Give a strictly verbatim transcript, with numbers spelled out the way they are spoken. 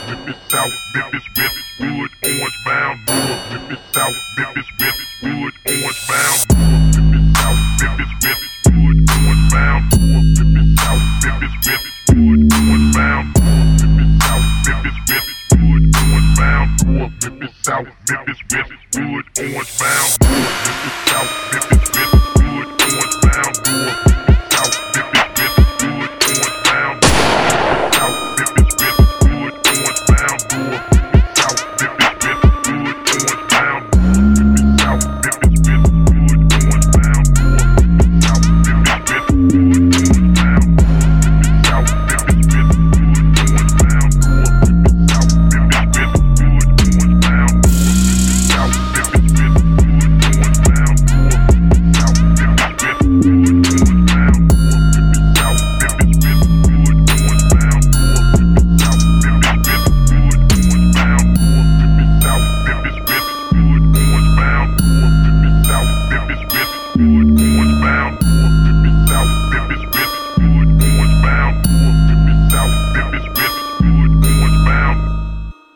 Memphis South, Memphis West, Wood, Orange bound, North, Memphis South, Memphis West, Wood, Orange bound, North, Memphis South, Memphis West, Wood, Orange bound, North, Memphis South, Memphis West, Wood, Orange bound, North, Memphis South, Memphis West, Wood, Orange bound, North, Memphis South, Memphis West, Wood, Orange bound, North, Memphis South, Memphis West.